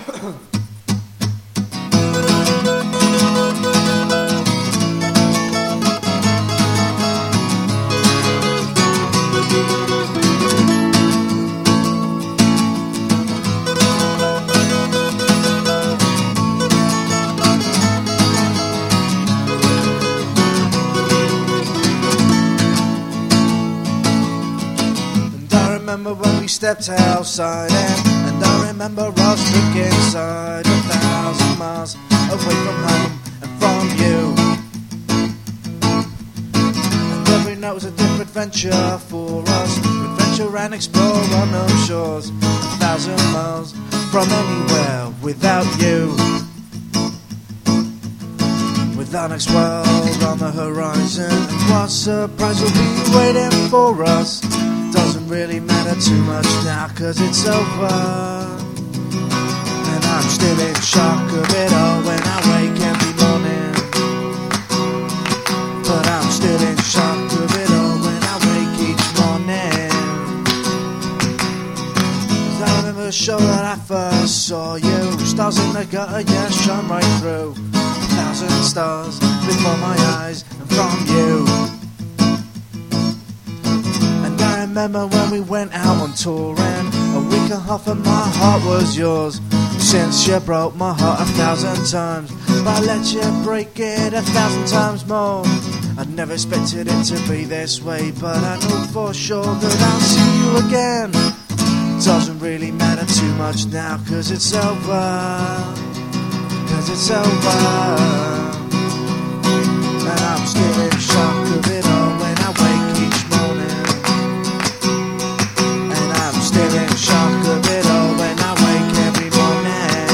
remember when we stepped outside and I remember us stuck inside 1,000 miles away from home and from you. And every night was a different adventure for us, adventure and explore unknown shores, 1,000 miles from anywhere without you. With our next world on the horizon, and what surprise will be waiting for us. Doesn't really matter too much now, 'cause it's over. And I'm still in shock of it all when I wake every morning. But I'm still in shock of it all when I wake each morning. 'Cause I remember the show that I first saw you. Stars in the gutter, yeah, shone right through. 1,000 stars before my eyes and from you. And I remember when we went out on tour, and a week and a half and my heart was yours. Since you broke my heart 1,000 times, but I let you break it 1,000 times more. I'd never expected it to be this way, but I know for sure that I'll see you again. It doesn't really matter too much now, 'cause it's over. 'Cause it's over. And I'm still in shock of it all when I wake each morning. And I'm still in shock of it all when I wake every morning.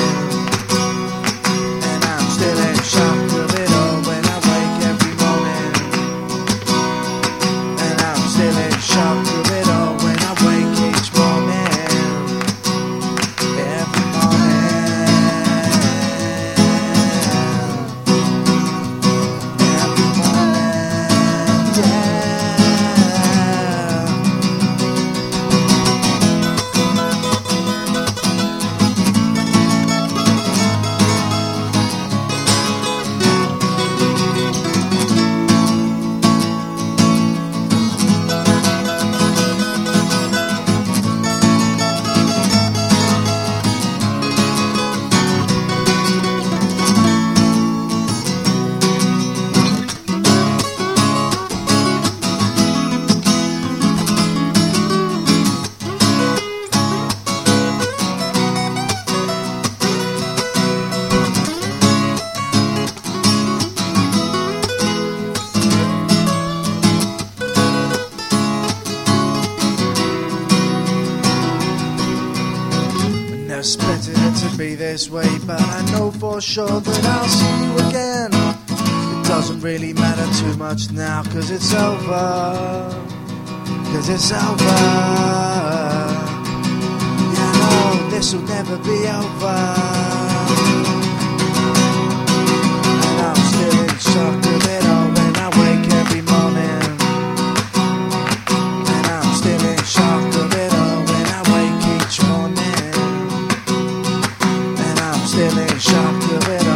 And I'm still in shock of it all when I wake every morning. And I'm still in shock of it all when I wake each morning. Every morning. Expected it to be this way, but I know for sure that I'll see you again. It doesn't really matter too much now, 'cause it's over. 'Cause it's over. Yeah, I know this'll never be over. And I'm still in shock of it all when I wake every morning. And I'm still in shock of it all when I wake each morning. Still in shock of it